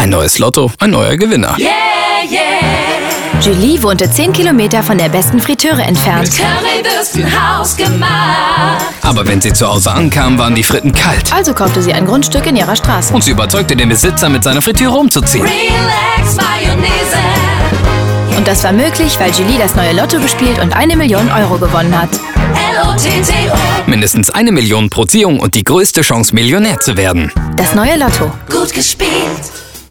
Ein neues Lotto, ein neuer Gewinner. Yeah, yeah. Julie wohnte 10 Kilometer von der besten Fritteure entfernt. Mit Currywürsten hausgemacht. Aber wenn sie zu Hause ankam, waren die Fritten kalt. Also kaufte sie ein Grundstück in ihrer Straße. Und sie überzeugte den Besitzer, mit seiner Fritteure umzuziehen. Relax Mayonnaise. Und das war möglich, weil Julie das neue Lotto gespielt und 1 Million Euro gewonnen hat. L-O-T-T-O. Mindestens 1 Million pro Ziehung und die größte Chance, Millionär zu werden. Das neue Lotto. Gut gespielt.